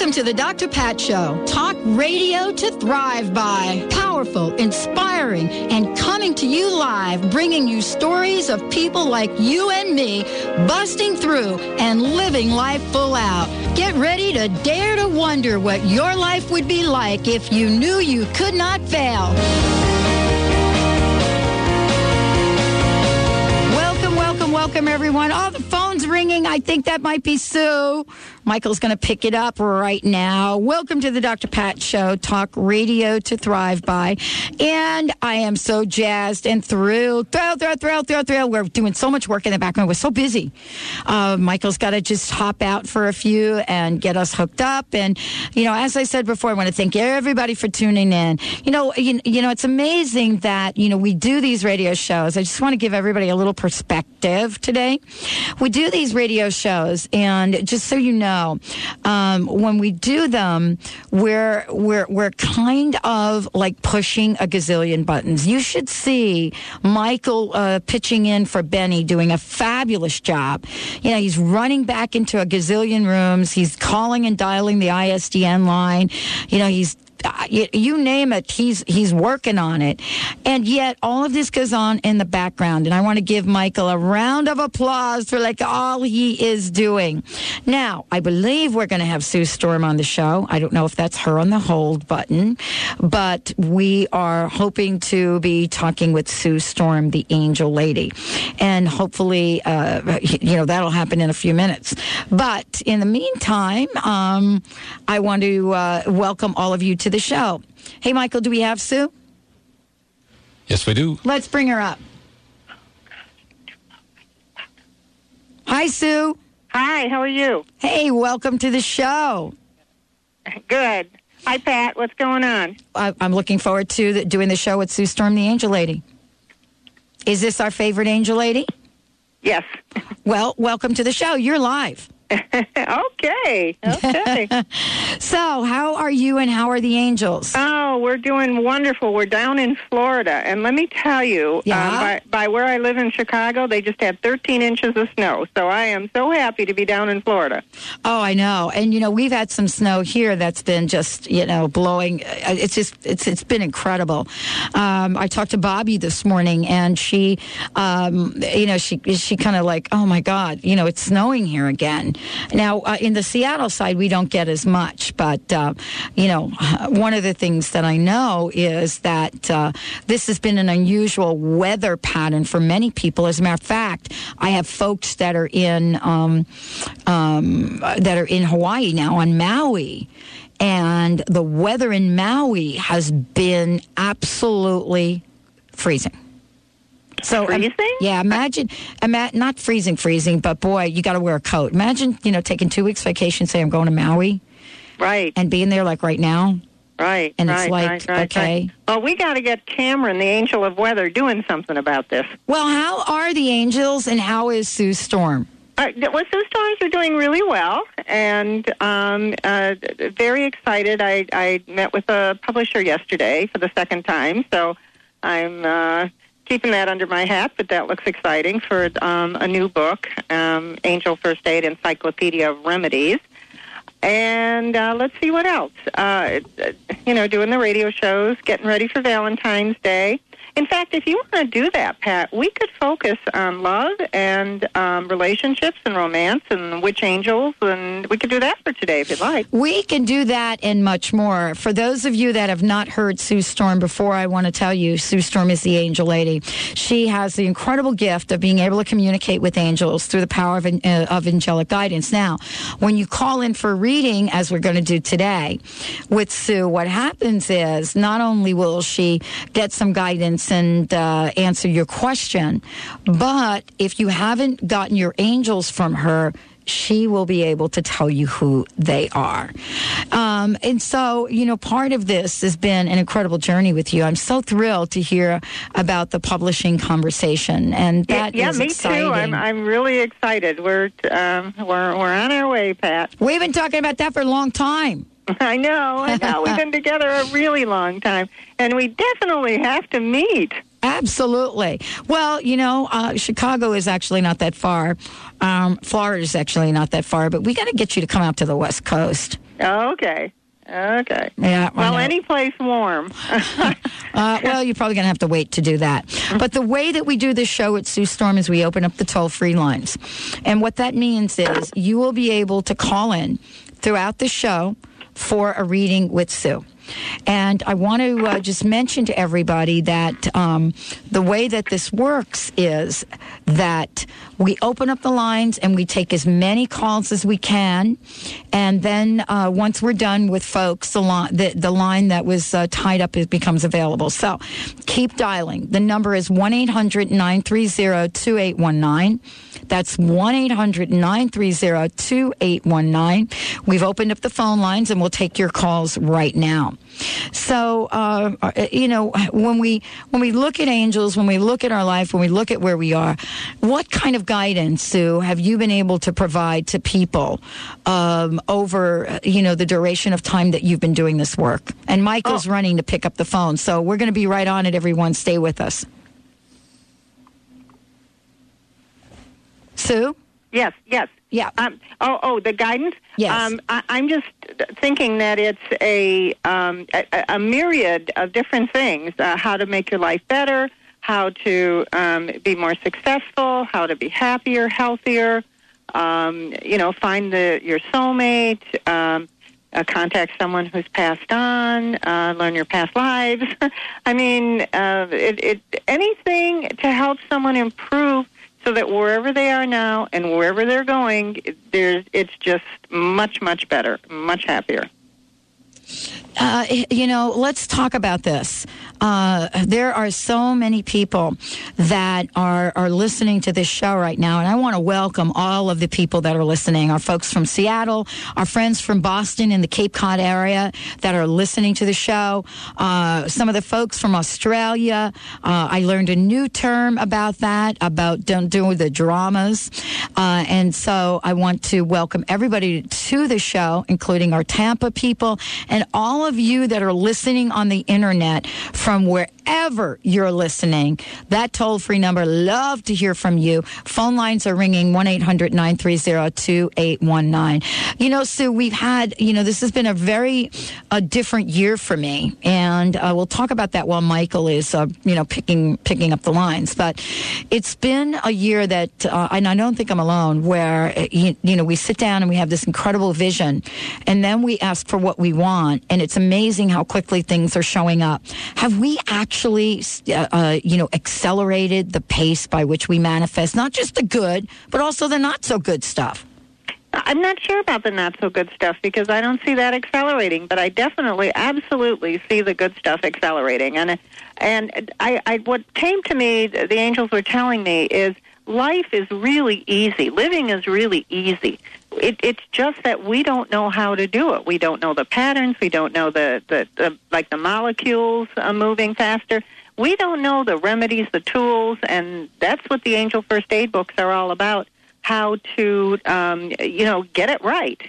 Welcome to the Dr. Pat Show. Talk radio to thrive by. Powerful, inspiring, and coming to you live, bringing you stories of people like you and me, busting through and living life full out. Get ready to dare to wonder what your life would be like if you knew you could not fail. Welcome, everyone. Oh, the phone's ringing. I think that might be Sue. Michael's going to pick it up right now. Welcome to the Dr. Pat Show, talk radio to thrive by. And I am so jazzed and thrilled. We're doing so much work in the background. We're so busy. Michael's got to just hop out for a few and get us hooked up. And, as I said before, I want to thank everybody for tuning in. It's amazing that, we do these radio shows. I just want to give everybody a little perspective today. We do these radio shows, and just so you know, when we do them, we're kind of like pushing a gazillion buttons. You should see Michael pitching in for Benny, doing a fabulous job. He's running back into a gazillion rooms. He's calling and dialing the ISDN line. He's you name it, he's working on it. And yet all of this goes on in the background. And I want to give Michael a round of applause for all he is doing. Now, I believe we're going to have Sue Storm on the show. I don't know if that's her on the hold button, but we are hoping to be talking with Sue Storm, the Angel Lady. And hopefully, that'll happen in a few minutes. But in the meantime, I want to welcome all of you to the show. Hey, Michael, do we have Sue? Yes, we do. Let's bring her up. Hi, Sue. Hi, how are you? Hey, welcome to the show. Good. Hi, Pat. What's going on? I'm looking forward to doing the show with Sue Storm, the Angel Lady. Is this our favorite Angel Lady? Yes. Well, welcome to the show. You're live. Okay. So, how are you and how are the Angels? Oh, we're doing wonderful. We're down in Florida, and let me tell you, by where I live in Chicago, they just had 13 inches of snow, so I am so happy to be down in Florida. Oh, I know. And, we've had some snow here that's been just, blowing. It's been incredible. I talked to Bobby this morning, and she, she kind of like, oh, my God, it's snowing here again. Now, in the Seattle side, we don't get as much, but, one of the things that I know is that this has been an unusual weather pattern for many people. As a matter of fact, I have folks that are in Hawaii now, on Maui, and the weather in Maui has been absolutely freezing. So, freezing? Imagine, not freezing, but boy, you got to wear a coat. Imagine, taking 2 weeks vacation, say I'm going to Maui. Right. And being there like right now. Right. And it's okay. Right. Well, we got to get Cameron, the Angel of Weather, doing something about this. Well, how are the Angels and how is Sue Storm? Sue Storms are doing really well, and very excited. I met with a publisher yesterday for the second time, so I'm keeping that under my hat, but that looks exciting for a new book, Angel First Aid Encyclopedia of Remedies. And let's see what else. Doing the radio shows, getting ready for Valentine's Day. In fact, if you want to do that, Pat, we could focus on love and relationships and romance and witch angels, and we could do that for today if you'd like. We can do that and much more. For those of you that have not heard Sue Storm before, I want to tell you, Sue Storm is the Angel Lady. She has the incredible gift of being able to communicate with angels through the power of angelic guidance. Now, when you call in for a reading, as we're going to do today with Sue, what happens is not only will she get some guidance and answer your question, but if you haven't gotten your angels from her, she will be able to tell you who they are. And so, part of this has been an incredible journey with you. I'm so thrilled to hear about the publishing conversation, and that is me exciting. Too. I'm really excited. We're on our way, Pat. We've been talking about that for a long time. I know. We've been together a really long time, and we definitely have to meet. Absolutely. Well, Chicago is actually not that far. Florida is actually not that far, but we got to get you to come out to the West Coast. Okay. Yeah. Well, any place warm. Well, you're probably going to have to wait to do that. But the way that we do this show at Sue Storm is we open up the toll-free lines. And what that means is you will be able to call in throughout the show for a reading with Sue. And I want to just mention to everybody that the way that this works is that we open up the lines and we take as many calls as we can. And then once we're done with folks, the line that was tied up becomes available. So keep dialing. The number is 1-800-930-2819. That's 1-800-930-2819. We've opened up the phone lines and we'll take your calls right now. So, when we look at angels, when we look at our life, when we look at where we are, what kind of guidance, Sue, have you been able to provide to people over, the duration of time that you've been doing this work? And Michael's running to pick up the phone, so we're going to be right on it, everyone. Stay with us. Sue? Yes. Yeah. The guidance? Yes. I'm just thinking that it's a myriad of different things, how to make your life better, how to be more successful, how to be happier, healthier, find your soulmate, contact someone who's passed on, learn your past lives. I mean, anything to help someone improve so that wherever they are now and wherever they're going, it's just much, much better, much happier. Let's talk about this. There are so many people that are listening to this show right now, and I want to welcome all of the people that are listening. Our folks from Seattle, our friends from Boston in the Cape Cod area that are listening to the show, some of the folks from Australia. I learned a new term about that, about don't do the dramas. And so I want to welcome everybody to the show, including our Tampa people and all of you that are listening on the internet from wherever you're listening. That toll-free number, love to hear from you. Phone lines are ringing 1-800-930-2819. Sue, we've had, this has been a very different year for me. And we'll talk about that while Michael is, picking up the lines. But it's been a year that, and I don't think I'm alone, where, we sit down and we have this incredible vision. And then we ask for what we want. And it's amazing how quickly things are showing up. Have we actually, accelerated the pace by which we manifest not just the good, but also the not so good stuff? I'm not sure about the not so good stuff because I don't see that accelerating, but I definitely, absolutely see the good stuff accelerating. And I what came to me, the angels were telling me, is life is really easy. Living is really easy. It's just that we don't know how to do it. We don't know the patterns. We don't know the molecules moving faster. We don't know the remedies, the tools, and that's what the Angel First Aid books are all about. How to, get it right.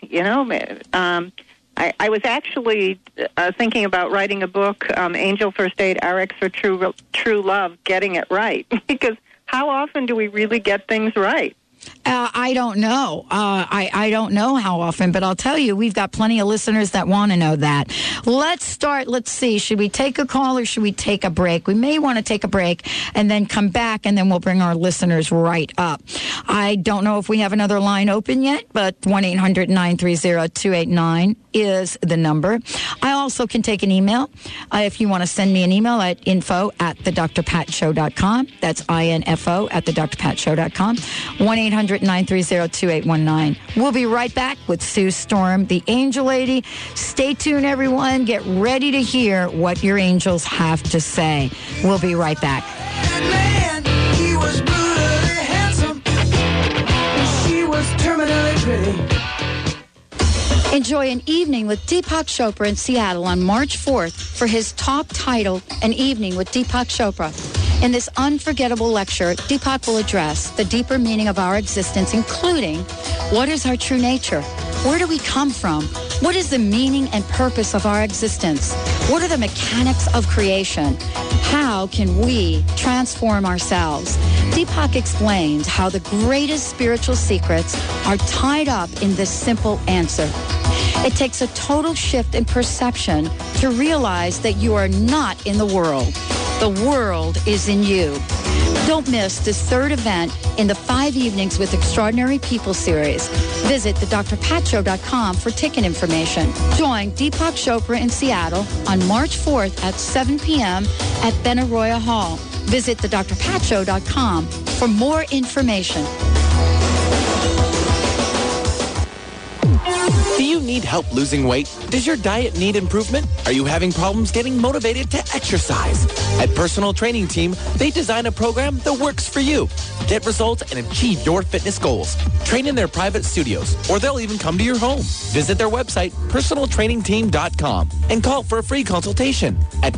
I was actually thinking about writing a book, Angel First Aid, RX for True Love, Getting It Right, because how often do we really get things right? I don't know. I don't know how often, but I'll tell you, we've got plenty of listeners that want to know that. Let's start. Let's see. Should we take a call or should we take a break? We may want to take a break and then come back, and then we'll bring our listeners right up. I don't know if we have another line open yet, but 1-800-930-2819 is the number. I also can take an email. If you want to send me an email at info@thedrpatshow.com. That's info@thedrpatshow.com. 1-800-930-2819. We'll be right back with Sue Storm, the Angel Lady. Stay tuned, everyone. Get ready to hear what your angels have to say. We'll be right back. Man, he was brutally handsome. She was terminally pretty. Enjoy an evening with Deepak Chopra in Seattle on March 4th for his talk titled An Evening with Deepak Chopra. In this unforgettable lecture, Deepak will address the deeper meaning of our existence, including what is our true nature, Where do we come from? What is the meaning and purpose of our existence? What are the mechanics of creation? How can we transform ourselves? Deepak explains how the greatest spiritual secrets are tied up in this simple answer. It takes a total shift in perception to realize that you are not in the world. The world is in you. Don't miss this third event in the 5 Evenings with Extraordinary People series. Visit thedrpatshow.com for ticket information. Join Deepak Chopra in Seattle on March 4th at 7 p.m. at Benaroya Hall. Visit thedrpatshow.com for more information. Do you need help losing weight? Does your diet need improvement? Are you having problems getting motivated to exercise? At Personal Training Team, they design a program that works for you. Get results and achieve your fitness goals. Train in their private studios, or they'll even come to your home. Visit their website, personaltrainingteam.com, and call for a free consultation at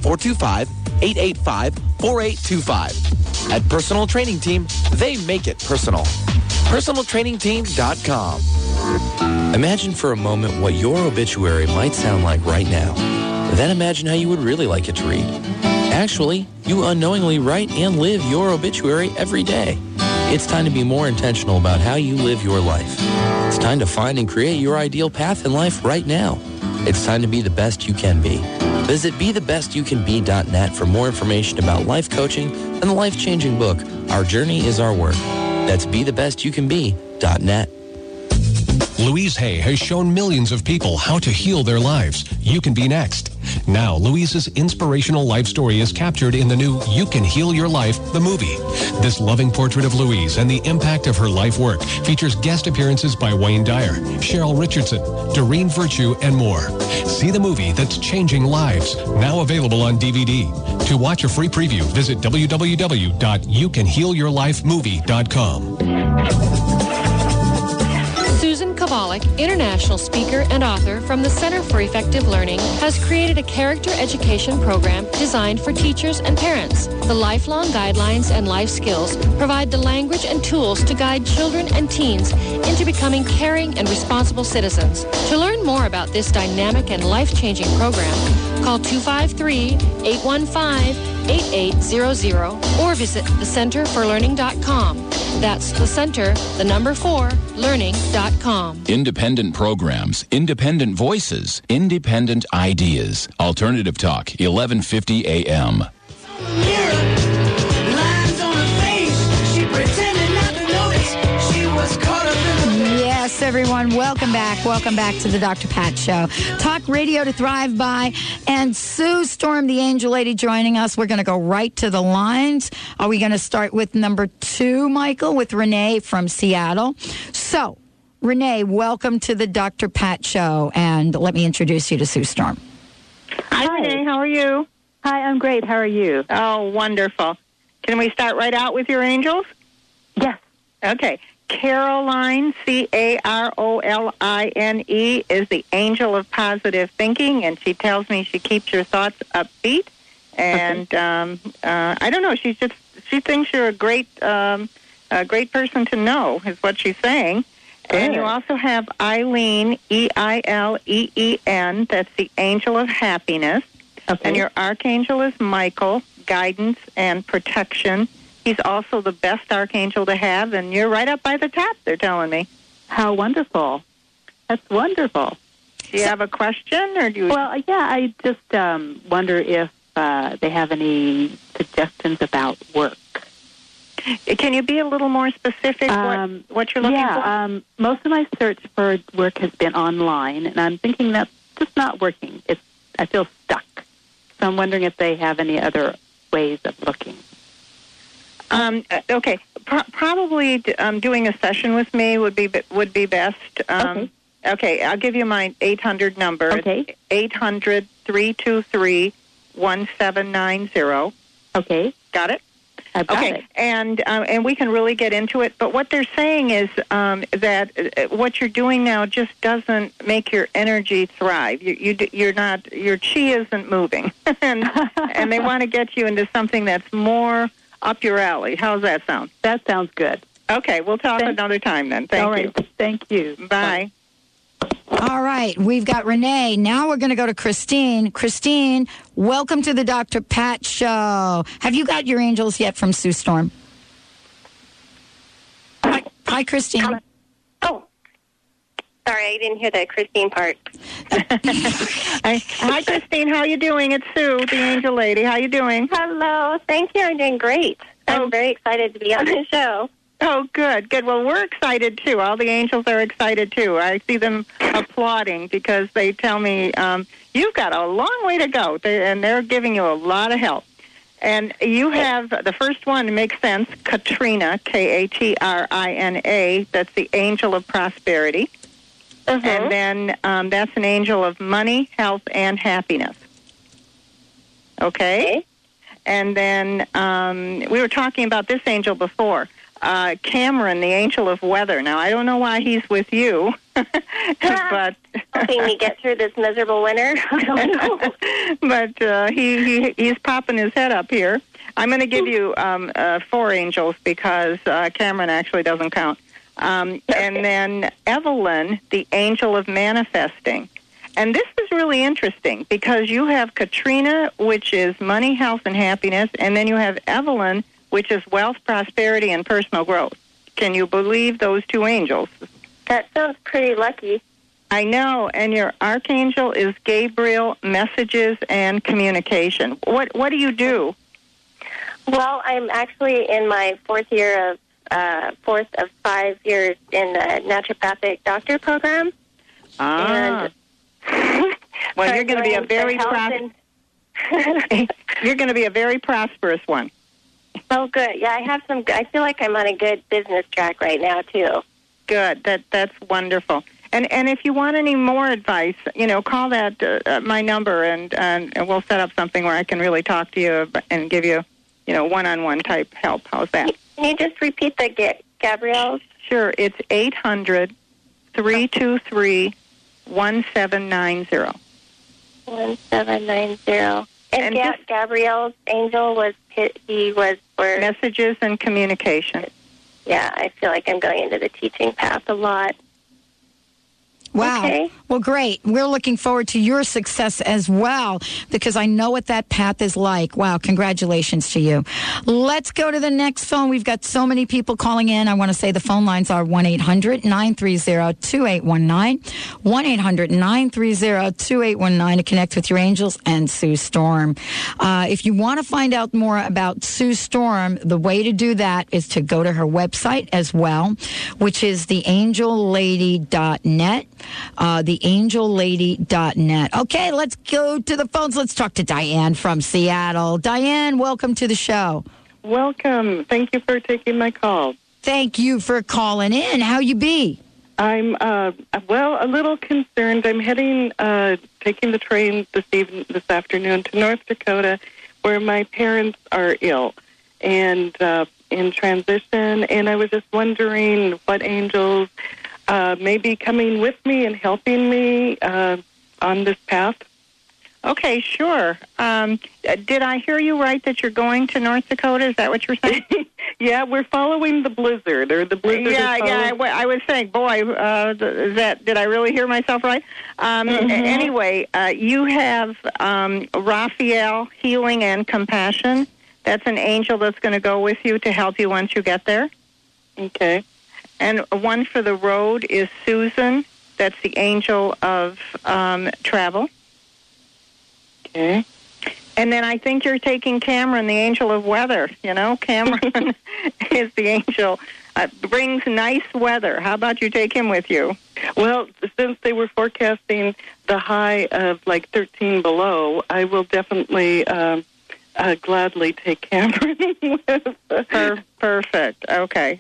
425-885-4825. At Personal Training Team, they make it personal. personaltrainingteam.com. Imagine for a moment what your obituary might sound like right now. Then imagine how you would really like it to read. Actually, you unknowingly write and live your obituary every day. It's time to be more intentional about how you live your life. It's time to find and create your ideal path in life right now. It's time to be the best you can be. Visit BeTheBestYouCanBe.net for more information about life coaching and the life-changing book, Our Journey is Our Work. That's BeTheBestYouCanBe.net. Louise Hay has shown millions of people how to heal their lives. You can be next. Now, Louise's inspirational life story is captured in the new You Can Heal Your Life, the movie. This loving portrait of Louise and the impact of her life work features guest appearances by Wayne Dyer, Cheryl Richardson, Doreen Virtue, and more. See the movie that's changing lives, now available on DVD. To watch a free preview, visit www.youcanhealyourlifemovie.com. Susan Kovalik, international speaker and author from the Center for Effective Learning, has created a character education program designed for teachers and parents. The lifelong guidelines and life skills provide the language and tools to guide children and teens into becoming caring and responsible citizens. To learn more about this dynamic and life-changing program, call 253-815-8800 or visit thecenterforlearning.com. That's the center, the number 4, learning.com. Independent programs, independent voices, independent ideas. Alternative Talk, 1150 AM. Yes, everyone, welcome back. Welcome back to the Dr. Pat Show. Talk radio to thrive by. And Sue Storm, the Angel Lady, joining us. We're going to go right to the lines. Are we going to start with number 2, Michael, with Renee from Seattle? So, Renee, welcome to the Dr. Pat Show. And let me introduce you to Sue Storm. Hi, Renee. How are you? Hi, I'm great. How are you? Oh, wonderful. Can we start right out with your angels? Yes. Okay. Caroline, Caroline, is the angel of positive thinking, and she tells me she keeps your thoughts upbeat. And I don't know, she thinks you're a great person to know, is what she's saying. Good. And you also have Eileen, Eileen, that's the angel of happiness. Okay. And your archangel is Michael, guidance and protection. He's also the best archangel to have, and you're right up by the top, they're telling me. How wonderful. That's wonderful. Do you have a question? Or do you... Well, yeah, I just wonder if they have any suggestions about work. Can you be a little more specific what you're looking for? Yeah, most of my search for work has been online, and I'm thinking that's just not working. I feel stuck. So I'm wondering if they have any other ways of looking. Okay, probably doing a session with me would be best. Okay, I'll give you my 800 number. Okay. 800-323-1790. Okay. Got it? I got it. And we can really get into it. But what they're saying is that what you're doing now just doesn't make your energy thrive. You're not, your chi isn't moving, and they want to get you into something that's more up your alley. How's that sound? That sounds good. Okay, we'll talk another time then. Thank you. All right. Thank you. Bye. Bye. All right, we've got Renee. Now we're going to go to Christine. Christine, welcome to the Dr. Pat Show. Have you got your angels yet from Sue Storm? Hi, Christine. Oh, sorry, I didn't hear the Christine part. Hi, Christine. How you doing? It's Sue, the angel lady. How you doing? Hello. Thank you. I'm doing great. I'm very excited to be on the show. Oh, good, good. Well, we're excited, too. All the angels are excited, too. I see them applauding because they tell me, you've got a long way to go, and they're giving you a lot of help. And you have, the first one makes sense, Katrina, Katrina. That's the angel of prosperity. And then that's an angel of money, health, and happiness. Okay? And then we were talking about this angel before. Cameron, the angel of weather. Now, I don't know why he's with you, but helping me get through this miserable winter. I don't know. But he's popping his head up here. I'm going to give you 4 angels because Cameron actually doesn't count. And then Evelyn, the angel of manifesting. And this is really interesting because you have Katrina, which is money, health, and happiness, and then you have Evelyn, which is wealth, prosperity, and personal growth. Can you believe those 2 angels? That sounds pretty lucky. I know, and your archangel is Gabriel, messages and communication. What do you do? Well, I'm actually in my fourth of 5 years in the naturopathic doctor program. Ah. And well, you're going to be a very you're going to be a very prosperous one. Oh, good. Yeah, I feel like I'm on a good business track right now, too. Good. That's wonderful. And if you want any more advice, call that my number, and we'll set up something where I can really talk to you and give you, one-on-one type help. How's that? Can you just repeat the Gabrielle's? Sure. It's 800-323-1790. 1790. And Gabrielle's angel was for messages and communication. Yeah, I feel like I'm going into the teaching path a lot. Wow. Okay. Well, great. We're looking forward to your success as well because I know what that path is like. Wow. Congratulations to you. Let's go to the next phone. We've got so many people calling in. I want to say the phone lines are 1-800-930-2819, 1-800-930-2819 to connect with your angels and Sue Storm. If you want to find out more about Sue Storm, the way to do that is to go to her website as well, which is theangellady.net. Theangellady.net. Okay, let's go to the phones. Let's talk to Diane from Seattle. Diane, welcome to the show. Welcome. Thank you for taking my call. Thank you for calling in. How you be? I'm, a little concerned. I'm heading, taking the train this afternoon to North Dakota where my parents are ill and in transition. And I was just wondering what angels may be coming with me and helping me on this path. Okay, sure. Did I hear you right that you're going to North Dakota? Is that what you're saying? Yeah, we're following the blizzard, or the blizzard. Yeah. I was saying, boy, did I really hear myself right? Anyway, you have Raphael, healing and compassion. That's an angel that's going to go with you to help you once you get there. Okay. And one for the road is Susan. That's the angel of travel. Okay. And then I think you're taking Cameron, the angel of weather. Cameron is the angel, brings nice weather. How about you take him with you? Well, since they were forecasting the high of like 13 below, I will definitely gladly take Cameron with. Perfect. Okay.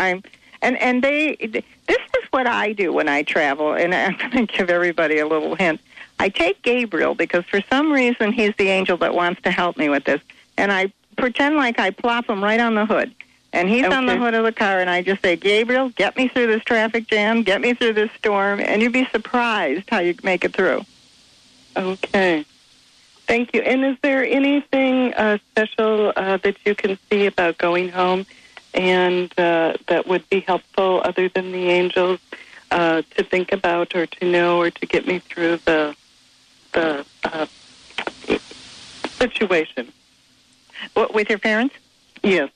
This is what I do when I travel, and I'm going to give everybody a little hint. I take Gabriel because for some reason he's the angel that wants to help me with this, and I pretend like I plop him right on the hood, and he's on the hood of the car, and I just say, Gabriel, get me through this traffic jam, get me through this storm, and you'd be surprised how you make it through. Okay. Thank you. And is there anything special that you can see about going home and that would be helpful other than the angels? to think about or to know or to get me through the situation. What, with your parents? Yes.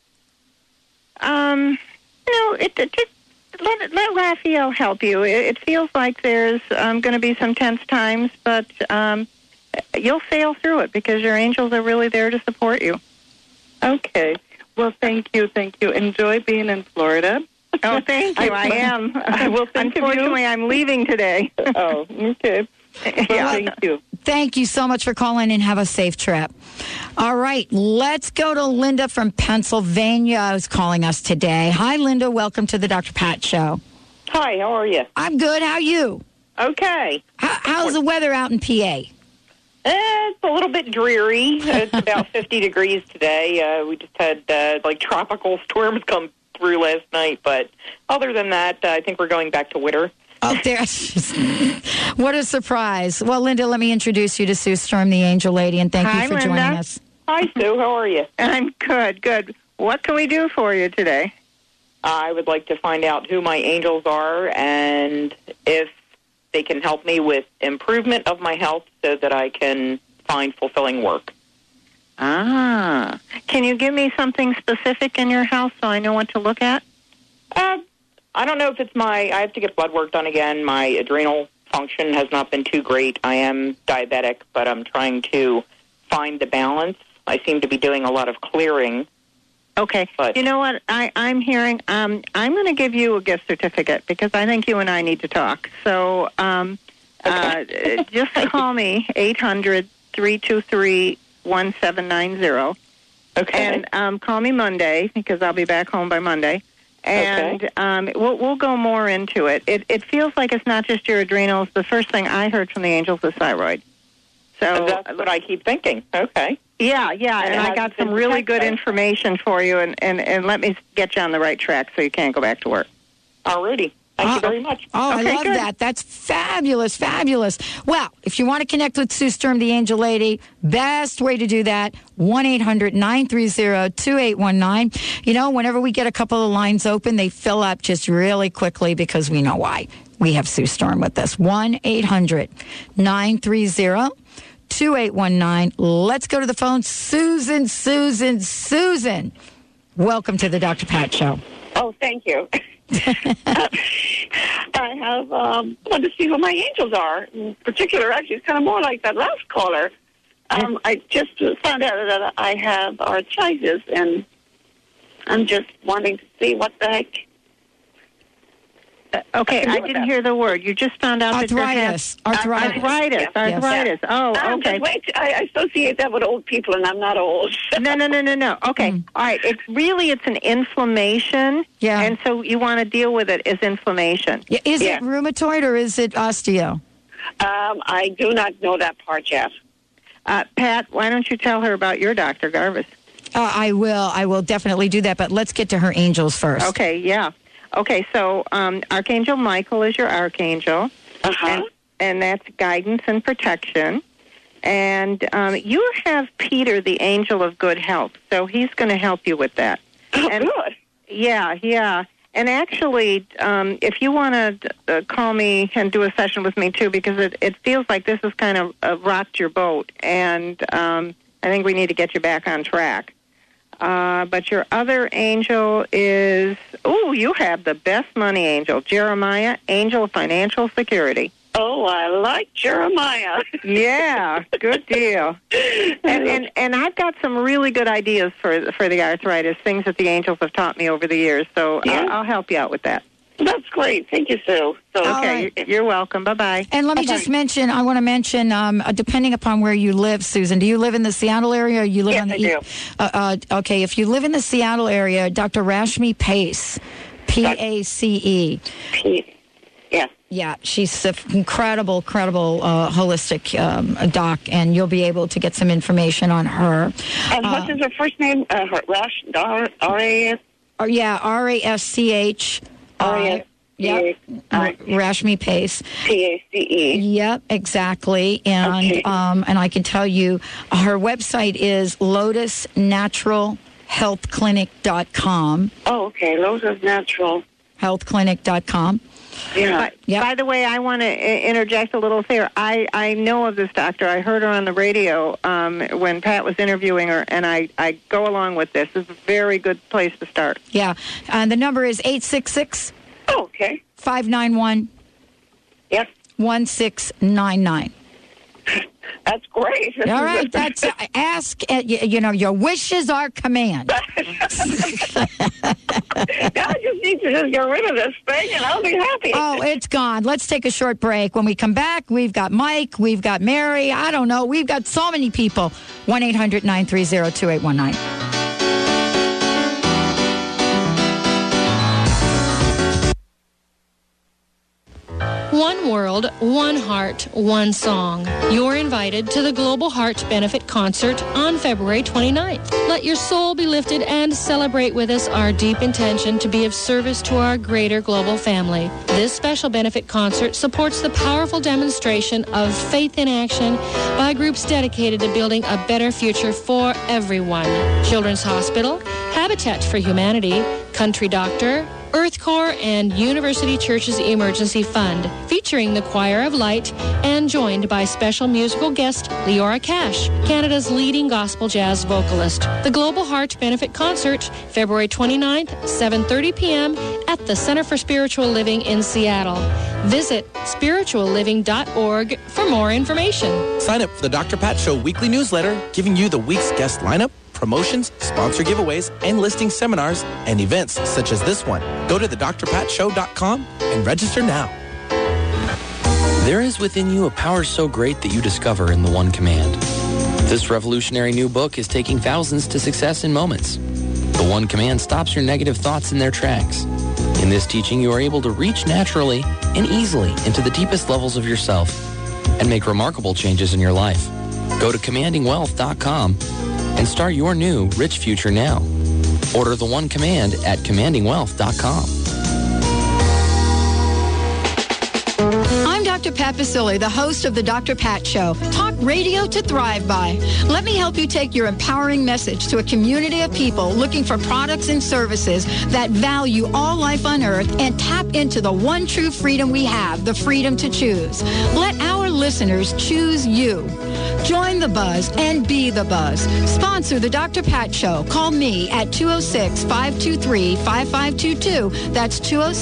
Let Raphael help you. It feels like there's going to be some tense times, but you'll sail through it because your angels are really there to support you. Okay. Well, thank you. Enjoy being in Florida. Oh, thank you. I am. Well, unfortunately, I'm leaving today. Oh, okay. Well, thank you. Thank you so much for calling and have a safe trip. All right, let's go to Linda from Pennsylvania who's calling us today. Hi, Linda. Welcome to the Dr. Pat Show. Hi, how are you? I'm good. How are you? Okay. How's the weather out in PA? It's a little bit dreary. It's about 50 degrees today. We just had tropical storms come through last night, but other than that, I think we're going back to winter. Oh, there. What a surprise. Well, Linda, let me introduce you to Sue Storm, the Angel Lady, and thank you for joining us. Hi, Sue. How are you? I'm good. What can we do for you today? I would like to find out who my angels are and if they can help me with improvement of my health so that I can find fulfilling work. Ah. Can you give me something specific in your health so I know what to look at? I don't know if it's I have to get blood work done again. My adrenal function has not been too great. I am diabetic, but I'm trying to find the balance. I seem to be doing a lot of clearing. Okay. But you know what I'm hearing? I'm going to give you a gift certificate because I think you and I need to talk. So just call me, 800-323-1790. Okay. And call me Monday because I'll be back home by Monday. And we'll go more into it. It feels like it's not just your adrenals. The first thing I heard from the angels was thyroid. So that's what I keep thinking. Okay. Yeah. And I got some really good information for you, and let me get you on the right track so you can't go back to work. Alrighty. Thank you very much. Oh, Okay, I love good. that. That's fabulous. Well, if you want to connect with Sue Storm, the Angel Lady, best way to do that, 1-800-930-2819. You know, whenever we get a couple of lines open, they fill up just really quickly because we know why. We have Sue Storm with us. 1-800-930-2819. Let's go to the phone. Susan. Welcome to the Dr. Pat Show. Oh, thank you. I have wanted to see who my angels are. In particular, actually, it's kind of more like that last caller. I just found out that I have arthritis, and I'm just wanting to see what the heck. Okay, I didn't hear the word. You just found out Arthritis. that you have arthritis. Yes. Oh, okay. I associate that with old people, and I'm not old. No. Okay. All right. It's an inflammation. Yeah. And so you want to deal with it as inflammation. Yeah, is it rheumatoid or is it osteo? I do not know that part yet. Pat, why don't you tell her about your Dr. Garvis? I will definitely do that, but let's get to her angels first. Okay, yeah. Okay, so Archangel Michael is your archangel, and that's guidance and protection. And you have Peter, the angel of good health, so he's going to help you with that. Oh, and, good. Yeah. And actually, if you want to call me and do a session with me, too, because it feels like this has kind of rocked your boat, and I think we need to get you back on track. But your other angel is, you have the best money angel, Jeremiah, angel of financial security. Oh, I like Jeremiah. Yeah, good deal. And I've got some really good ideas for the arthritis, things that the angels have taught me over the years. So I'll help you out with that. That's great. Thank you, Sue. Okay, you're welcome. Bye-bye. And let me just mention, I want to mention, depending upon where you live, Susan, do you live in the Seattle area or you live on the okay, if you live in the Seattle area, Dr. Rashmi Pace, Pace. Yeah. Yeah, she's an incredible holistic doc, and you'll be able to get some information on her. And what is her first name? R-A-S? Yeah, R-A-S-C-H. Yep. Rashmi Pace. P-A-C-E. Yep, exactly. And and I can tell you her website is lotusnaturalhealthclinic.com. Oh, okay. Lotusnaturalhealthclinic.com. Yeah. By the way, I want to interject a little there. I know of this doctor. I heard her on the radio when Pat was interviewing her, and I go along with this. It's a very good place to start. Yeah. The number is 866 okay. 591 Yes. 1699. That's great. All right, that's ask. Your wishes are command. I just need to just get rid of this thing, and I'll be happy. Oh, it's gone. Let's take a short break. When we come back, we've got Mike, we've got Mary. I don't know. We've got so many people. 1-800-930-2819. One world, one heart, one song. You're invited to the Global Heart Benefit Concert on February 29th. Let your soul be lifted and celebrate with us our deep intention to be of service to our greater global family. This special benefit concert supports the powerful demonstration of faith in action by groups dedicated to building a better future for everyone. Children's Hospital, Habitat for Humanity, Country Doctor, Earth Corps, and University Church's Emergency Fund, featuring the Choir of Light and joined by special musical guest Leora Cash, Canada's leading gospel jazz vocalist. The Global Heart Benefit Concert, February 29th, 7:30 p.m. at the Center for Spiritual Living in Seattle. Visit spiritualliving.org for more information. Sign up for the Dr. Pat Show weekly newsletter, giving you the week's guest lineup, promotions, sponsor giveaways, and listing seminars and events such as this one. Go to thedrpatshow.com and register now. There is within you a power so great that you discover in the One Command. This revolutionary new book is taking thousands to success in moments. The One Command stops your negative thoughts in their tracks. In this teaching, you are able to reach naturally and easily into the deepest levels of yourself and make remarkable changes in your life. Go to commandingwealth.com and start your new rich future now. Order the One Command at commandingwealth.com. I'm Dr. Pat Baccili, the host of the Dr. Pat Show. Talk radio to thrive by. Let me help you take your empowering message to a community of people looking for products and services that value all life on earth and tap into the one true freedom we have, the freedom to choose. Let our listeners choose you. Join the buzz and be the buzz. Sponsor the Dr. Pat Show. Call me at 206-523-5522. That's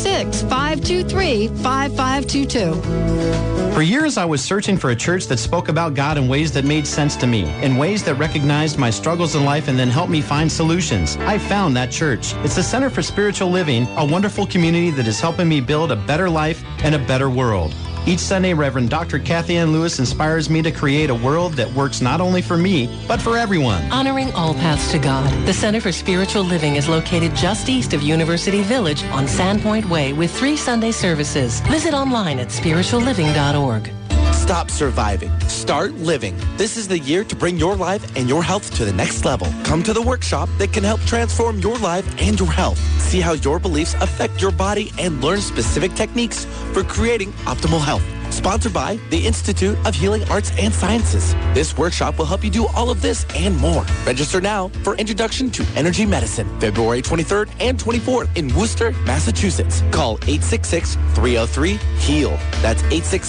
206-523-5522. For years, I was searching for a church that spoke about God in ways that made sense to me, in ways that recognized my struggles in life and then helped me find solutions. I found that church. It's the Center for Spiritual Living, a wonderful community that is helping me build a better life and a better world. Each Sunday, Reverend Dr. Kathy Ann Lewis inspires me to create a world that works not only for me, but for everyone. Honoring all paths to God, the Center for Spiritual Living is located just east of University Village on Sandpoint Way with 3 Sunday services. Visit online at spiritualliving.org. Stop surviving. Start living. This is the year to bring your life and your health to the next level. Come to the workshop that can help transform your life and your health. See how your beliefs affect your body and learn specific techniques for creating optimal health. Sponsored by the Institute of Healing Arts and Sciences. This workshop will help you do all of this and more. Register now for Introduction to Energy Medicine, February 23rd and 24th in Worcester, Massachusetts. Call 866-303-HEAL. That's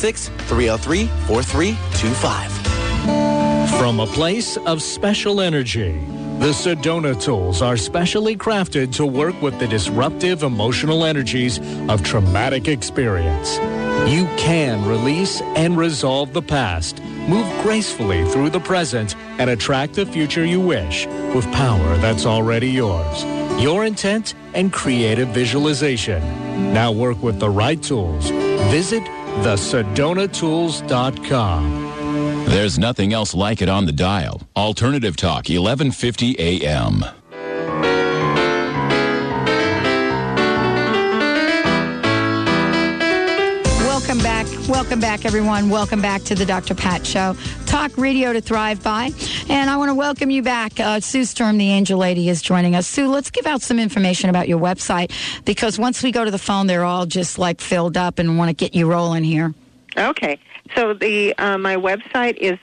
866-303-4325. From a place of special energy, the Sedona tools are specially crafted to work with the disruptive emotional energies of traumatic experience. You can release and resolve the past, move gracefully through the present, and attract the future you wish with power that's already yours. Your intent and creative visualization. Now work with the right tools. Visit thesedonatools.com. There's nothing else like it on the dial. Alternative Talk, 1150 AM. Welcome back, everyone. Welcome back to the Dr. Pat Show. Talk radio to thrive by. And I want to welcome you back. Sue Sturm, the Angel Lady, is joining us. Sue, let's give out some information about your website, because once we go to the phone, they're all just like filled up and want to get you rolling here. Okay. So my website is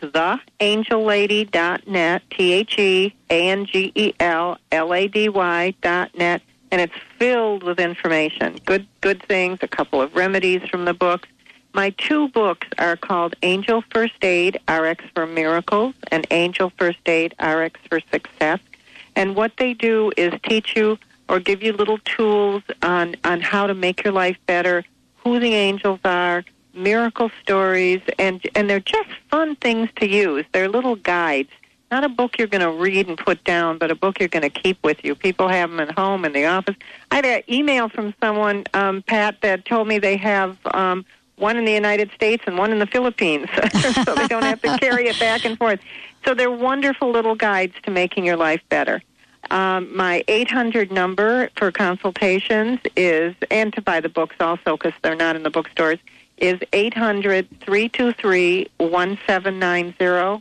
theangellady.net, TheAngellady.net, and it's filled with information, good things, a couple of remedies from the books. My 2 books are called Angel First Aid, RX for Miracles, and Angel First Aid, RX for Success. And what they do is teach you or give you little tools on how to make your life better, who the angels are, miracle stories, and they're just fun things to use. They're little guides. Not a book you're going to read and put down, but a book you're going to keep with you. People have them at home, in the office. I had an email from someone, Pat, that told me they have one in the United States and one in the Philippines, so they don't have to carry it back and forth. So they're wonderful little guides to making your life better. My 800 number for consultations is, and to buy the books also because they're not in the bookstores, is 800-323-1790,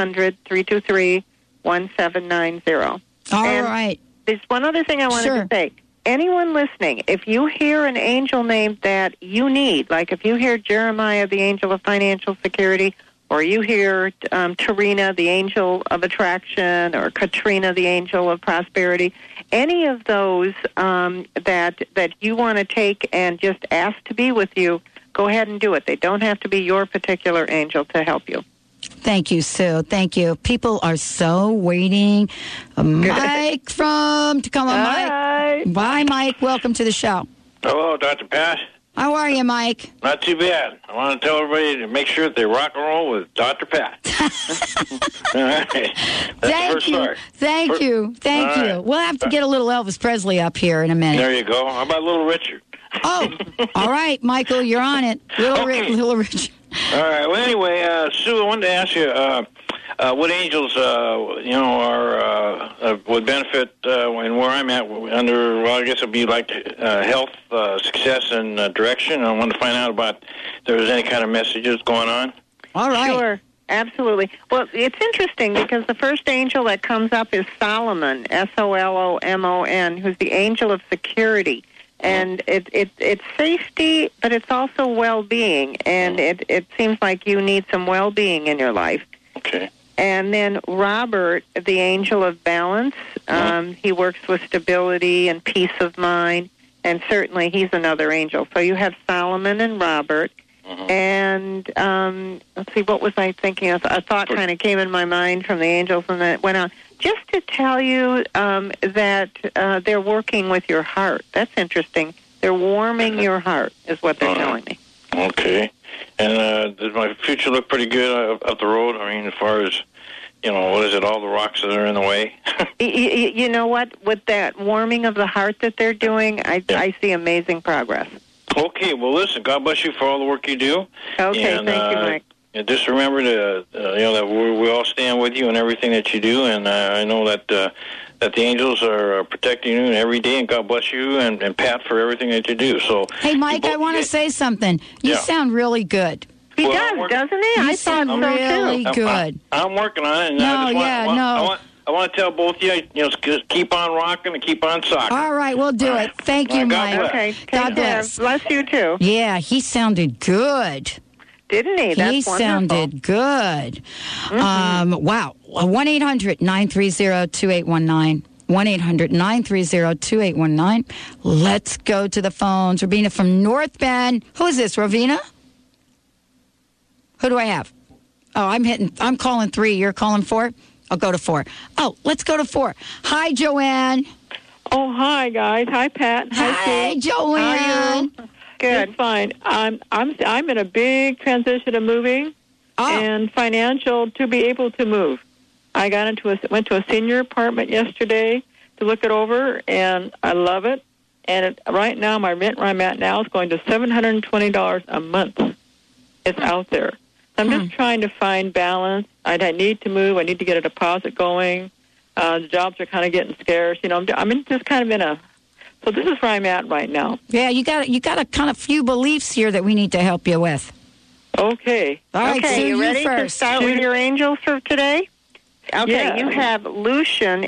800-323-1790. All right. There's one other thing I wanted to say. Anyone listening, if you hear an angel name that you need, like if you hear Jeremiah, the angel of financial security, or you hear Tarina, the angel of attraction, or Katrina, the angel of prosperity, any of those that you want to take and just ask to be with you, go ahead and do it. They don't have to be your particular angel to help you. Thank you, Sue. Thank you. People are so waiting. Mike from Tacoma. Hi. Mike. Bye, Mike. Welcome to the show. Hello, Dr. Pat. How are you, Mike? Not too bad. I want to tell everybody to make sure that they rock and roll with Dr. Pat. All right. That's Thank the first you. start. Thank you. Thank All you. right. We'll have to get a little Elvis Presley up here in a minute. There you go. How about Little Richard? Oh, all right, Michael, you're on it. Little Richard. All right. Well, anyway, Sue, I wanted to ask you what angels, are would benefit and where I'm at under. Well, I guess it'd be like health, success, and direction. I wanted to find out about if there was any kind of messages going on. All right. Sure. Absolutely. Well, it's interesting because the first angel that comes up is Solomon, Solomon, who's the angel of security. And it's safety, but it's also well-being, and it seems like you need some well-being in your life. Okay. And then Robert, the angel of balance, he works with stability and peace of mind, and certainly he's another angel. So you have Solomon and Robert, and let's see, what was I thinking? A thought kind of came in my mind from the angels, and then it went on. Just to tell you that they're working with your heart. That's interesting. They're warming your heart, is what they're telling me. Okay. And does my future look pretty good up the road? I mean, as far as, what is it, all the rocks that are in the way? You know what? With that warming of the heart that they're doing, I see amazing progress. Okay. Well, listen, God bless you for all the work you do. Okay. And, thank you, Mike. And just remember to, that we all stand with you in everything that you do, and I know that the angels are protecting you every day, and God bless you and Pat for everything that you do. So, hey, Mike, I want to say something. You sound really good. He does, doesn't he? I thought so really too. good. I'm working on it. And I want to tell both of you, just keep on rocking and keep on socking. All right, we'll do it. Thank you, God Mike. bless. Okay. God bless. Bless you too. Yeah, he sounded good. Didn't he? That's he sounded good. Wow. 1-800-930-2819. 1-800-930-2819. Let's go to the phones. Robina from North Bend. Who is this, Rovina? Who do I have? Oh, I'm calling 3. You're calling 4? I'll go to 4. Oh, let's go to 4. Hi, Joanne. Oh, hi, guys. Hi, Pat. Hi, Sue. Joanne. How are you? Good. Fine. I'm in a big transition of moving and financial to be able to move. I went to a senior apartment yesterday to look it over, and I love it. And right now, my rent where I'm at now is going to $720 a month. It's out there. I'm just trying to find balance. I need to move. I need to get a deposit going. The jobs are kind of getting scarce. I'm just kind of in a. So this is where I'm at right now. Yeah, you got a kind of few beliefs here that we need to help you with. Okay. All right, okay, Sue, you ready to start with your angels for today? Okay, Yeah. You have Lucian,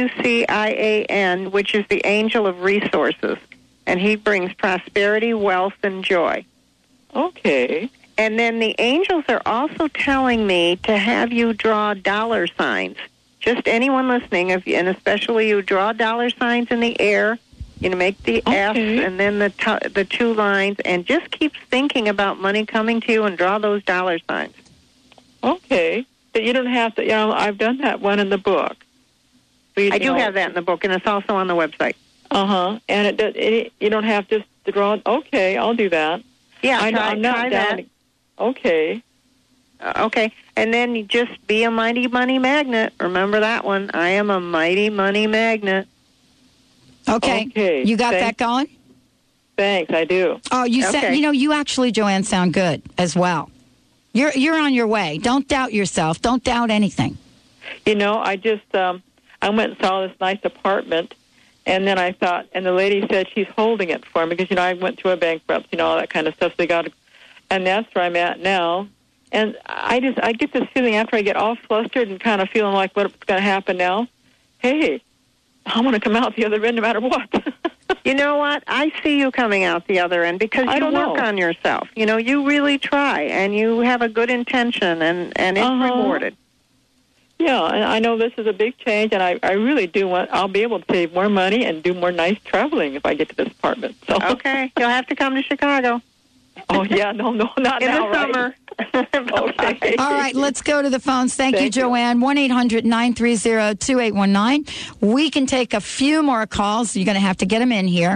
Lucian, which is the angel of resources, and he brings prosperity, wealth, and joy. Okay. And then the angels are also telling me to have you draw dollar signs. Just anyone listening, and especially you draw dollar signs in the air, make the F and then the two lines, and just keep thinking about money coming to you and draw those dollar signs. Okay. But you don't have to, I've done that one in the book. I do have that in the book, and it's also on the website. And you don't have just to draw. Okay, I'll do that. Yeah, I'm not try down. that. Okay. Okay, and then you just be a mighty money magnet. Remember that one. I am a mighty money magnet. Okay. You got that going? Thanks, I do. Oh, you said, you actually, Joanne, sound good as well. You're on your way. Don't doubt yourself. Don't doubt anything. I just, I went and saw this nice apartment, and then I thought, and the lady said she's holding it for me because, I went through a bankruptcy, all that kind of stuff. So they got, and that's where I'm at now. And I get this feeling after I get all flustered and kind of feeling like what's going to happen now. Hey, I'm going to come out the other end no matter what. You know what? I see you coming out the other end because you work on yourself. You really try, and you have a good intention, and it's rewarded. Yeah, and I know this is a big change, and I really do I'll be able to save more money and do more nice traveling if I get to this apartment. So. Okay, you'll have to come to Chicago. Oh, yeah, no, not in now, the summer. Okay. All right, let's go to the phones. Thank you, Joanne. 1-800-930-2819. We can take a few more calls. You're going to have to get them in here.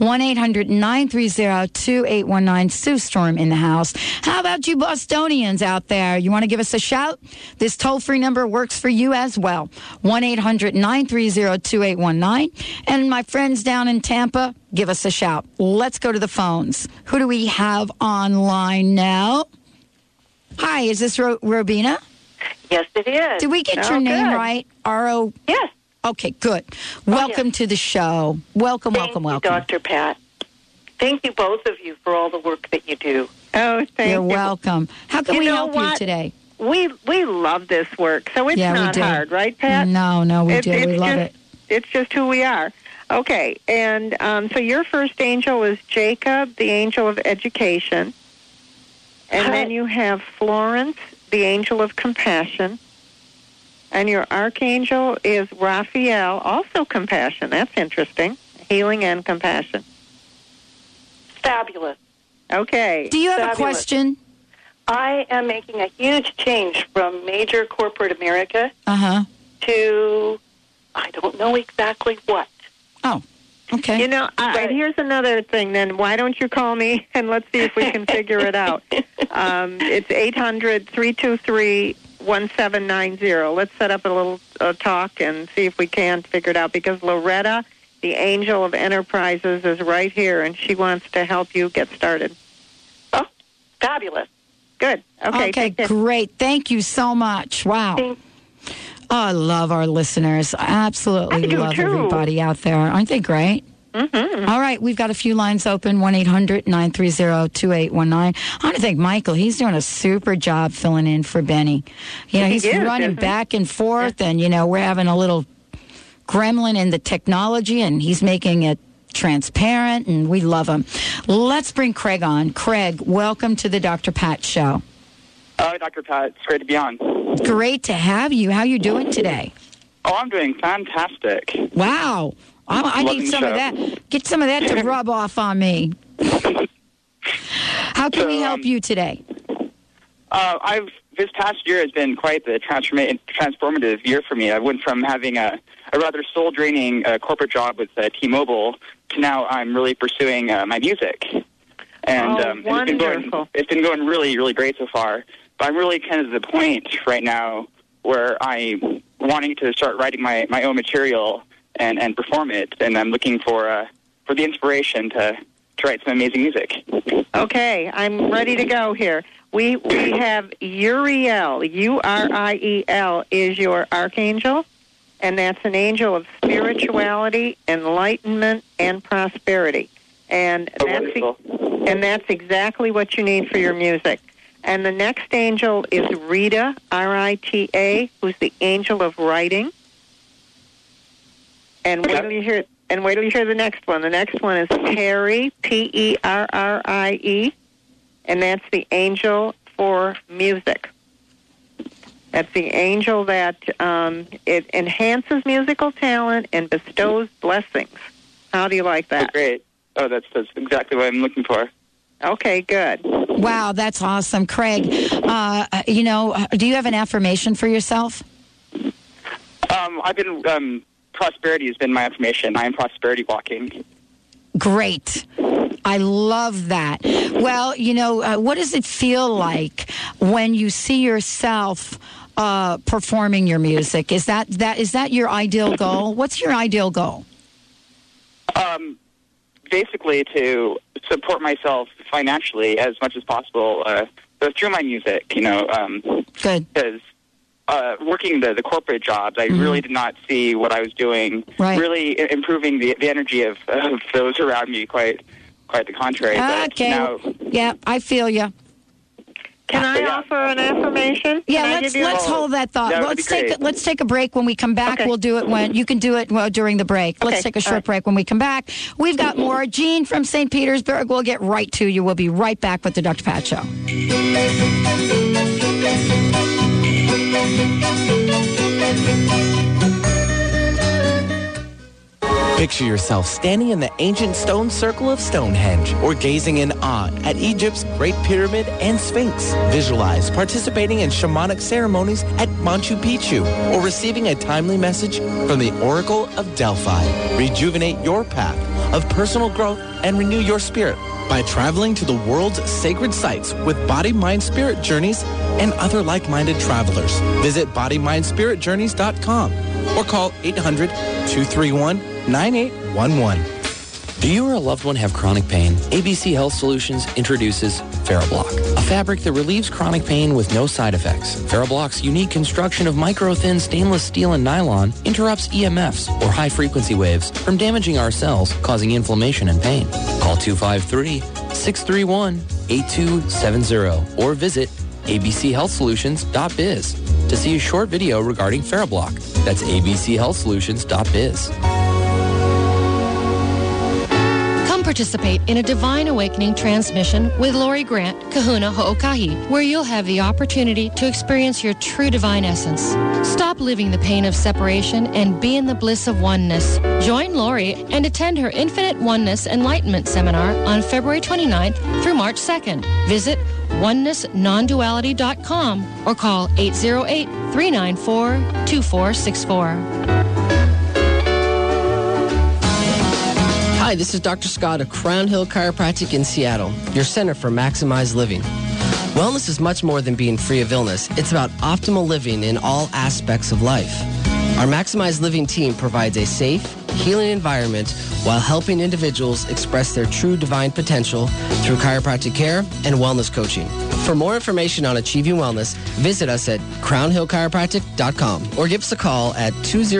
1-800-930-2819. Sue Storm in the house. How about you Bostonians out there? You want to give us a shout? This toll-free number works for you as well. 1-800-930-2819. And my friends down in Tampa, give us a shout. Let's go to the phones. Who do we have online now? Hi, is this Robina? Yes, it is. Did we get your name right? R-O? Yes. Okay, good. Welcome to the show. Welcome. Thank you, Dr. Pat. Thank you, both of you, for all the work that you do. Oh, thank you. You're welcome. How can we help you today? We love this work, so it's not hard, right, Pat? No, we do. We love it. It's just who we are. Okay, and so your first angel is Jacob, the angel of education. And then you have Florence, the angel of compassion. And your archangel is Raphael, also compassion. That's interesting. Healing and compassion. Fabulous. Okay. Do you have a question? I am making a huge change from major corporate America to, I don't know exactly what. Oh, okay. Here's another thing then. Why don't you call me and let's see if we can figure it out. It's 800-323-1790. Let's set up a little talk and see if we can figure it out because Loretta, the angel of enterprises, is right here and she wants to help you get started. Oh, fabulous. Good. Okay, great. Thank you so much. Wow. I love our listeners. I absolutely love everybody out there. Aren't they great? Mm-hmm. All right, we've got a few lines open, 1-800-930-2819. I want to thank Michael. He's doing a super job filling in for Benny. He's running back and forth, and, we're having a little gremlin in the technology, and he's making it transparent, and we love him. Let's bring Craig on. Craig, welcome to the Dr. Pat Show. Hi, Dr. Pat. It's great to be on. Great to have you. How are you doing today? Oh, I'm doing fantastic. Wow. I need some of that. Get some of that to rub off on me. How can we help you today? This past year has been quite the transformative year for me. I went from having a rather soul-draining corporate job with T-Mobile to now I'm really pursuing my music. And it's been going really, really great so far. But I'm really kind of at the point right now where I'm wanting to start writing my own material and perform it, and I'm looking for the inspiration to write some amazing music. Okay, I'm ready to go here. We have Uriel, U-R-I-E-L, is your archangel, and that's an angel of spirituality, enlightenment, and prosperity. And that's exactly what you need for your music. And the next angel is Rita, R-I-T-A, who's the angel of writing. And wait till you hear the next one. The next one is Perry, P-E-R-R-I-E, and that's the angel for music. That's the angel that it enhances musical talent and bestows blessings. How do you like that? Oh, great. Oh, that's exactly what I'm looking for. Okay, good. Wow, that's awesome. Craig, do you have an affirmation for yourself? I've been, prosperity has been my affirmation. I am prosperity walking. Great. I love that. Well, what does it feel like when you see yourself performing your music? Is that your ideal goal? What's your ideal goal? Basically to support myself financially as much as possible through my music, Good. Because working the corporate jobs, I really did not see what I was doing really improving the energy of those around me. Quite the contrary. Okay. Now, yeah, I feel you. Can I offer an affirmation? Yeah, let's hold that thought. Let's take a break. When we come back, we'll do it when you can do it during the break. Let's take a short break. When we come back, we've got more. Gene from St. Petersburg. We'll get right to you. We'll be right back with the Dr. Pat Show. Picture yourself standing in the ancient stone circle of Stonehenge or gazing in awe at Egypt's Great Pyramid and Sphinx. Visualize participating in shamanic ceremonies at Machu Picchu or receiving a timely message from the Oracle of Delphi. Rejuvenate your path of personal growth and renew your spirit by traveling to the world's sacred sites with Body, Mind, Spirit Journeys and other like-minded travelers. Visit bodymindspiritjourneys.com or call 800-231-9811. Do you or a loved one have chronic pain? ABC Health Solutions introduces Ferroblock, a fabric that relieves chronic pain with no side effects. Ferroblock's unique construction of micro-thin stainless steel and nylon interrupts EMFs, or high-frequency waves, from damaging our cells, causing inflammation and pain. Call 253-631-8270 or visit abchealthsolutions.biz to see a short video regarding Ferroblock. That's abchealthsolutions.biz. Participate in a Divine Awakening transmission with Lori Grant, Kahuna Ho'okahi, where you'll have the opportunity to experience your true divine essence. Stop living the pain of separation and be in the bliss of oneness. Join Lori and attend her Infinite Oneness Enlightenment Seminar on February 29th through March 2nd. Visit onenessnonduality.com or call 808-394-2464. Hi, this is Dr. Scott of Crown Hill Chiropractic in Seattle, your center for maximized living. Wellness is much more than being free of illness. It's about optimal living in all aspects of life. Our Maximized Living team provides a safe, healing environment while helping individuals express their true divine potential through chiropractic care and wellness coaching. For more information on achieving wellness, visit us at crownhillchiropractic.com or give us a call at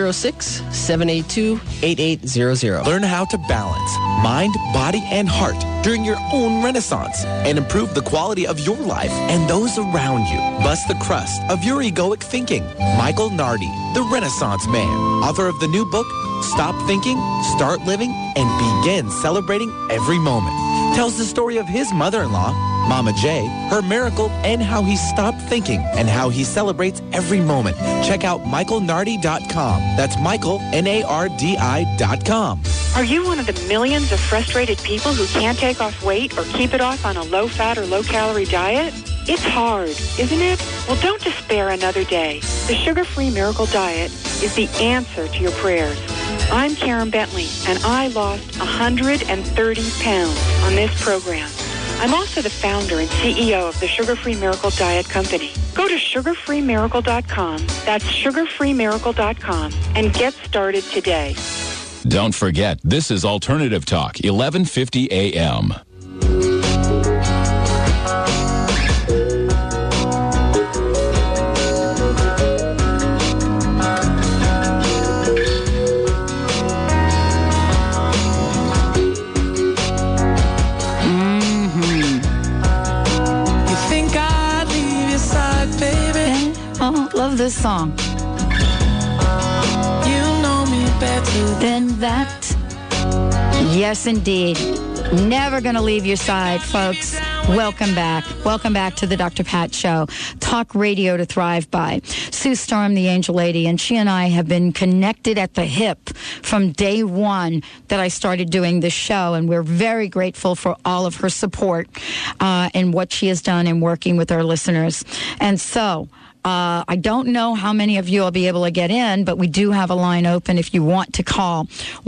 206-782-8800. Learn how to balance mind, body, and heart during your own renaissance and improve the quality of your life and those around you. Bust the crust of your egoic thinking. Michael Nardi, the Renaissance Man, author of the new book, Stop Thinking, Start Living, and Begin Celebrating Every Moment. Tells the story of his mother-in-law, Mama J, her miracle, and how he stopped thinking and how he celebrates every moment. Check out michaelnardi.com. That's Michael, Nardi.com. Are you one of the millions of frustrated people who can't take off weight or keep it off on a low-fat or low-calorie diet? It's hard, isn't it? Well, don't despair another day. The Sugar-Free Miracle Diet is the answer to your prayers. I'm Karen Bentley, and I lost 130 pounds on this program. I'm also the founder and CEO of the Sugar-Free Miracle Diet Company. Go to sugarfreemiracle.com, that's sugarfreemiracle.com, and get started today. Don't forget, this is Alternative Talk, 1150 AM. Love this song. You know me better than that. Yes, indeed. Never going to leave your side, folks. Welcome back. Welcome back to the Dr. Pat Show. Talk radio to thrive by. Sue Storm, the Angel Lady, and she and I have been connected at the hip from day one that I started doing this show, and we're very grateful for all of her support and what she has done in working with our listeners. And so, I don't know how many of you will be able to get in, but we do have a line open if you want to call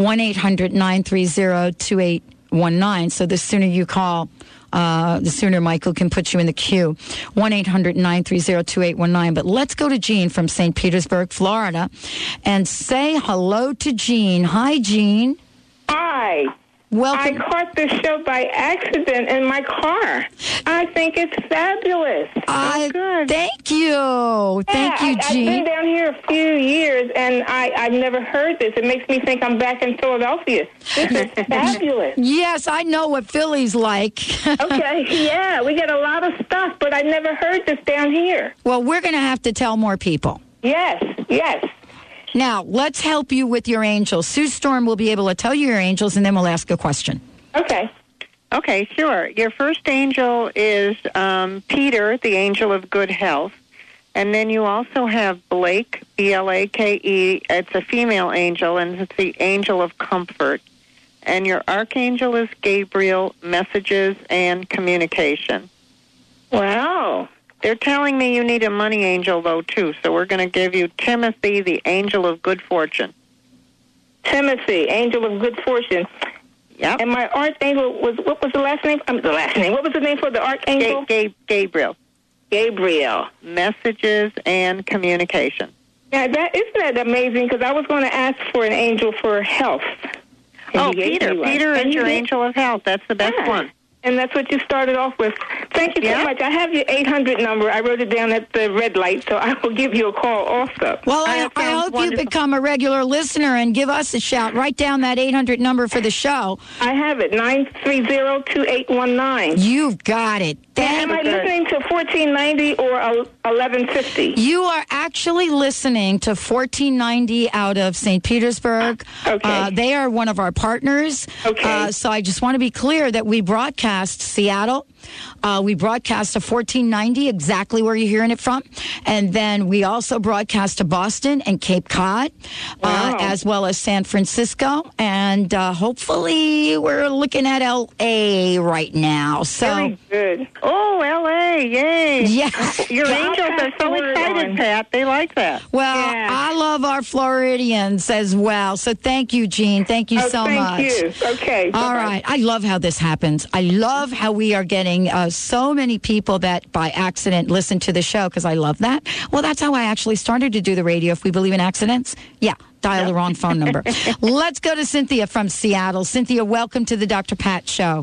1-800-930-2819. So the sooner you call, the sooner Michael can put you in the queue. 1-800-930-2819. But let's go to Jean from St. Petersburg, Florida, and say hello to Jean. Hi, Jean. Hi. Welcome. I caught this show by accident in my car. I think it's fabulous. Good. Thank you. Thank you, Jean. I've been down here a few years, and I've never heard this. It makes me think I'm back in Philadelphia. This is fabulous. Yes, I know what Philly's like. Okay, yeah, we get a lot of stuff, but I never heard this down here. Well, we're going to have to tell more people. Yes. Now, let's help you with your angels. Sue Storm will be able to tell you your angels, and then we'll ask a question. Okay, sure. Your first angel is Peter, the angel of good health. And then you also have Blake, B-L-A-K-E. It's a female angel, and it's the angel of comfort. And your archangel is Gabriel, messages and communication. Wow. They're telling me you need a money angel, though, too. So we're going to give you Timothy, the angel of good fortune. Timothy, angel of good fortune. Yep. And my archangel what was the last name? What was the name for the archangel? Gabriel. Gabriel. Messages and communication. Yeah, isn't that amazing? Because I was going to ask for an angel for health. Oh, Peter. Peter is your angel of health. That's the best one. And that's what you started off with. Thank you so much. I have your 800 number. I wrote it down at the red light, so I will give you a call also. Well, I hope you become a regular listener and give us a shout. Write down that 800 number for the show. I have it, 930-2819. You've got it. Am I listening to 1490 or 1150? You are actually listening to 1490 out of St. Petersburg. Okay. They are one of our partners. Okay. So I just want to be clear that we broadcast Seattle. We broadcast to 1490, exactly where you're hearing it from. And then we also broadcast to Boston and Cape Cod, as well as San Francisco. And hopefully we're looking at L.A. right now. So very good. Oh, L.A., yay. Yeah. Your angels are so excited, Pat. They like that. Well, I love our Floridians as well. So thank you, Jean. Thank you so much. Thank you. Okay. All right. I love how this happens. I love how we are getting so many people that by accident listen to the show because I love that. Well, that's how I actually started to do the radio. If we believe in accidents, dial the wrong phone number. Let's go to Cynthia from Seattle. Cynthia, welcome to the Dr. Pat Show.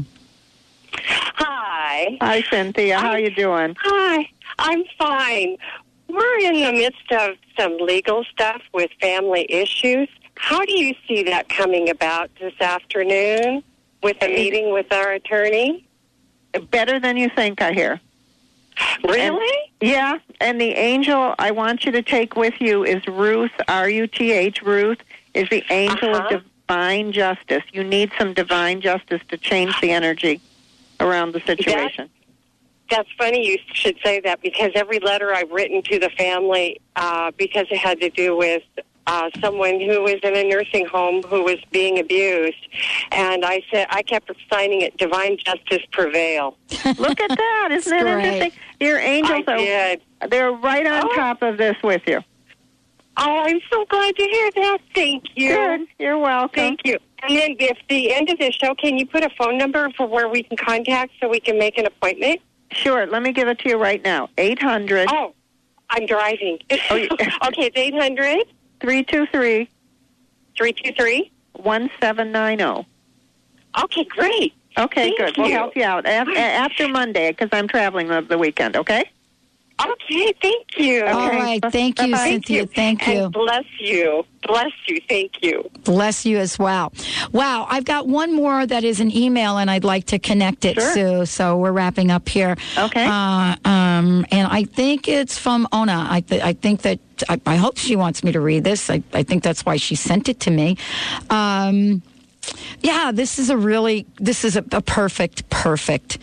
Hi. Hi, Cynthia. How are you doing? Hi. I'm fine. We're in the midst of some legal stuff with family issues. How do you see that coming about this afternoon with a meeting with our attorney? Better than you think, I hear. Really? And the angel I want you to take with you is Ruth, R-U-T-H. Ruth is the angel of divine justice. You need some divine justice to change the energy around the situation. That's funny you should say that because every letter I've written to the family, because it had to do with someone who was in a nursing home who was being abused. And I kept signing it, Divine Justice Prevail. Look at that. Isn't that interesting? Your angels they're right on top of this with you. Oh, I'm so glad to hear that. Thank you. Good. You're welcome. Thank you. And then at the end of the show, can you put a phone number for where we can contact so we can make an appointment? Sure. Let me give it to you right now. 800. Oh, I'm driving. Okay, it's 800. 323. 323? 1790. Okay, great. Okay, Thank good. you. We'll help you out after Monday because I'm traveling the weekend, okay? Okay, thank you. Okay. All right. Thank you, Cynthia. Thank you. And bless you. Bless you. Thank you. Bless you as well. Wow. I've got one more that is an email, and I'd like to connect it, Sue. So we're wrapping up here. Okay. And I think it's from Ona. I think that I hope she wants me to read this. I think that's why she sent it to me. This is a perfect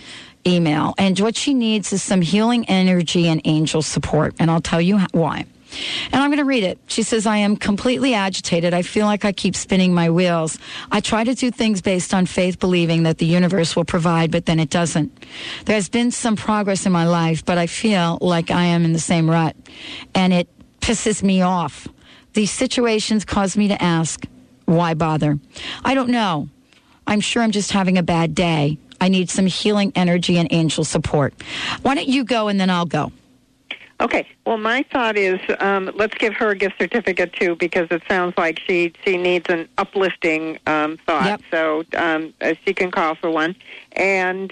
email. And what she needs is some healing energy and angel support. And I'll tell you why. And I'm going to read it. She says, I am completely agitated. I feel like I keep spinning my wheels. I try to do things based on faith, believing that the universe will provide, but then it doesn't. There has been some progress in my life, but I feel like I am in the same rut. And it pisses me off. These situations cause me to ask, why bother? I don't know. I'm sure I'm just having a bad day. I need some healing energy and angel support. Why don't you go and then I'll go? Okay. Well, my thought is let's give her a gift certificate, too, because it sounds like she needs an uplifting thought. Yep. So she can call for one. And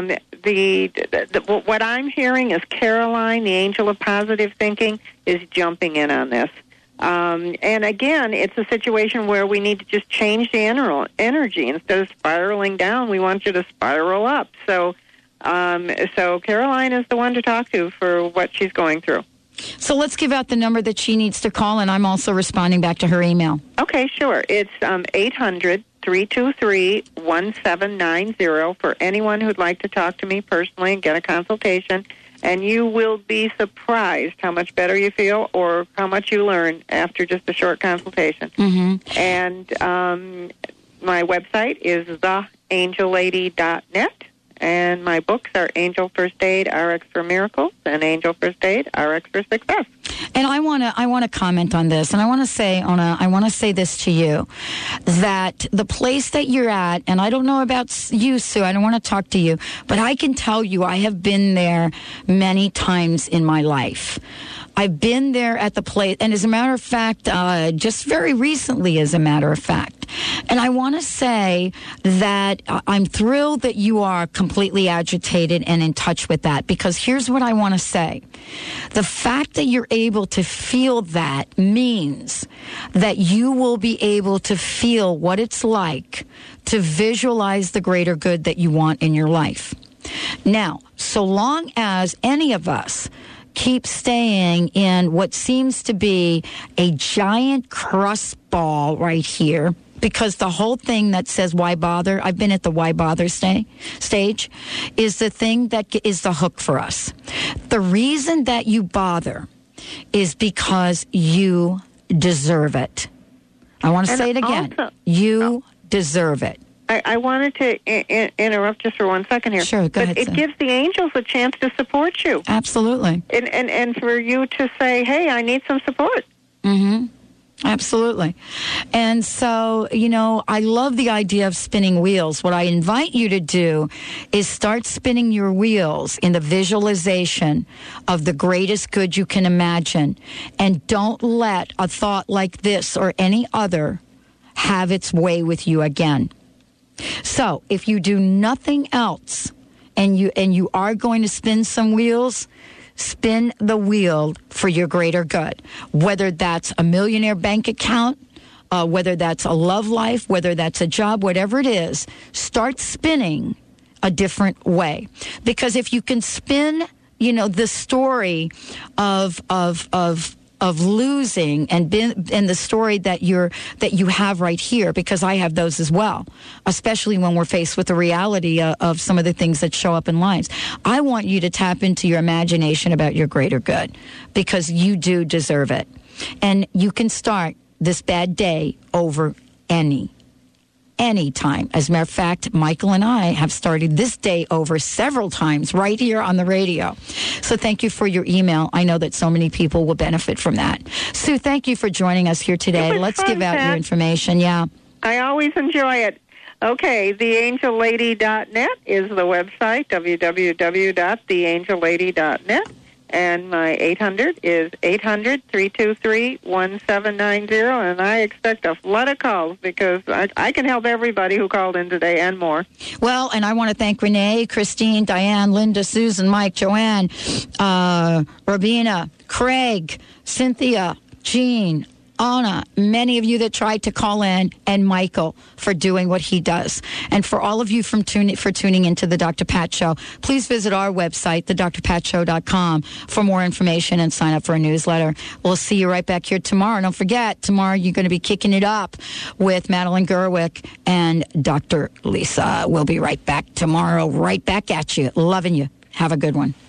what I'm hearing is Caroline, the angel of positive thinking, is jumping in on this. And again, it's a situation where we need to just change the energy. Instead of spiraling down, we want you to spiral up. So Caroline is the one to talk to for what she's going through. So let's give out the number that she needs to call, and I'm also responding back to her email. Okay, sure. It's 800-323-1790 for anyone who'd like to talk to me personally and get a consultation. And you will be surprised how much better you feel or how much you learn after just a short consultation. Mm-hmm. And my website is theangellady.net. And my books are Angel First Aid, RX for Miracles, and Angel First Aid, RX for Success. And I want to comment on this, and I want to say this to you, that the place that you're at, and I don't know about you, Sue, I don't want to talk to you, but I can tell you I have been there many times in my life. I've been there at the place, and as a matter of fact, just very recently, as a matter of fact. And I want to say that I'm thrilled that you are completely agitated and in touch with that, because here's what I want to say. The fact that you're able to feel that means that you will be able to feel what it's like to visualize the greater good that you want in your life. Now, so long as any of us keep staying in what seems to be a giant crust ball right here, because the whole thing that says why bother, I've been at the why bother stage, is the thing that is the hook for us. The reason that you bother is because you deserve it. I want to say it again. Also, you deserve it. I wanted to interrupt just for 1 second here. Sure, go ahead. It gives the angels a chance to support you. Absolutely. And for you to say, hey, I need some support. Mm-hmm. Absolutely. And so, I love the idea of spinning wheels. What I invite you to do is start spinning your wheels in the visualization of the greatest good you can imagine. And don't let a thought like this or any other have its way with you again. So if you do nothing else and you are going to spin some wheels, spin the wheel for your greater good, whether that's a millionaire bank account, whether that's a love life, whether that's a job, whatever it is, start spinning a different way. Because if you can spin, the story of losing and the story that you have right here, because I have those as well, especially when we're faced with the reality of some of the things that show up in lives. I want you to tap into your imagination about your greater good, because you do deserve it. And you can start this bad day over any time. As a matter of fact, Michael and I have started this day over several times right here on the radio. So thank you for your email. I know that so many people will benefit from that. Sue, thank you for joining us here today. Let's give out your information. Yeah. I always enjoy it. Okay, theangellady.net is the website, www.theangellady.net. And my 800 is 800-323-1790, and I expect a lot of calls because I can help everybody who called in today and more. Well, and I want to thank Renee, Christine, Diane, Linda, Susan, Mike, Joanne, Robina, Craig, Cynthia, Jean, Anna, many of you that tried to call in, and Michael for doing what he does. And for all of you for tuning into the Dr. Pat Show, please visit our website, thedrpatshow.com, for more information and sign up for a newsletter. We'll see you right back here tomorrow. Don't forget, tomorrow you're going to be kicking it up with Madeline Gerwick and Dr. Lisa. We'll be right back tomorrow, right back at you. Loving you. Have a good one.